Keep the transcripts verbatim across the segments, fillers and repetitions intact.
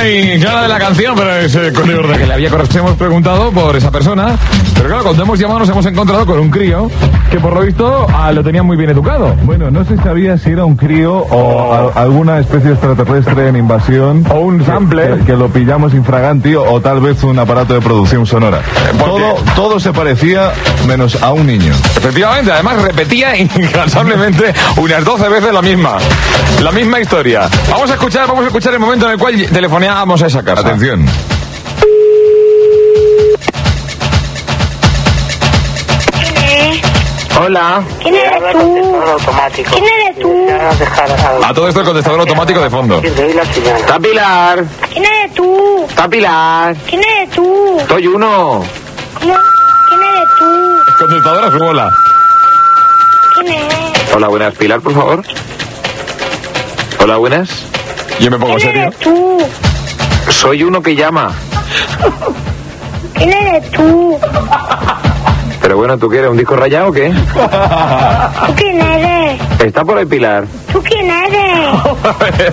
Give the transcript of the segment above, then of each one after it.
y ya la de la canción, pero es eh, con el de que le había hemos preguntado por esa persona. Pero claro, cuando hemos llamado nos hemos encontrado con un crío que por lo visto ah, lo tenía muy bien educado. Bueno, no se sabía si era un crío o a, alguna especie extraterrestre en invasión. O un sample. Que, que lo pillamos infraganti o, o tal vez un aparato de producción sonora. Todo, todo se parecía menos a un niño. Efectivamente, además repetía incansablemente unas doce veces la misma. La misma historia. Vamos a escuchar, vamos a escuchar el momento en el cual telefoneábamos a esa casa. Atención. Hola. ¿Quién eres tú? ¿Quién eres tú? A todo esto el contestador automático de fondo. Está Pilar. ¿Quién eres tú? Está Pilar. ¿Quién eres tú? Soy uno. ¿Cómo? ¿Quién eres tú? El contestador a su bola. ¿Quién es? Hola, buenas. Pilar, por favor. Hola, buenas. Yo me pongo ¿Quién serio. eres tú? Soy uno que llama. ¿Quién eres tú? Pero bueno, ¿tú quieres un disco rayado o qué? ¿Tú quién eres? Está por ahí Pilar. ¿Tú quién eres?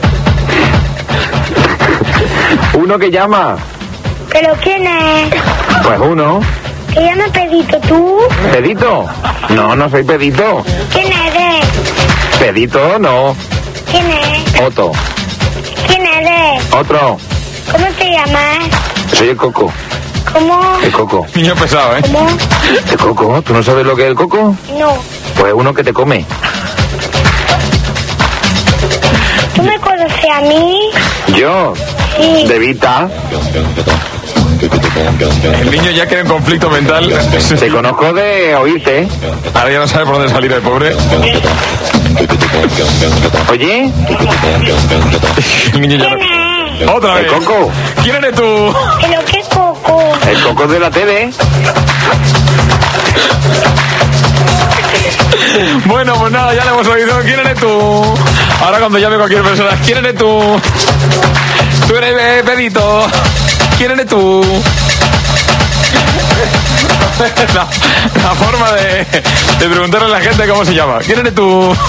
Uno que llama. ¿Pero quién es? Pues uno. ¿Te llama Pedito tú? ¿Pedito? No, no soy Pedito. ¿Quién eres? Pedito, no. ¿Quién es? Otto. ¿Quién eres? Otro. ¿Cómo te llamas? Soy el Coco. ¿Cómo? El Coco. Niño pesado, ¿eh? ¿Cómo? ¿El Coco? ¿Tú no sabes lo que es el Coco? No. Pues uno que te come. ¿Tú me conoces a mí? ¿Yo? Sí. De Vita. El niño ya queda en conflicto mental. Te conozco de oírte. Ahora ya no sabe por dónde salir el pobre. Oye, El niño ya ¿Quién no... es? Otra el vez. Coco. ¿Quién eres tú? ¿Pero qué coco? El Coco de la tele. Bueno, pues nada, ya le hemos oído. ¿Quién eres tú? Ahora cuando llame cualquier persona, ¿quién eres tú? Tú eres eh, Pedito. ¿Quién eres tú? La, la forma de, de preguntarle a la gente cómo se llama. ¿Quién eres tú?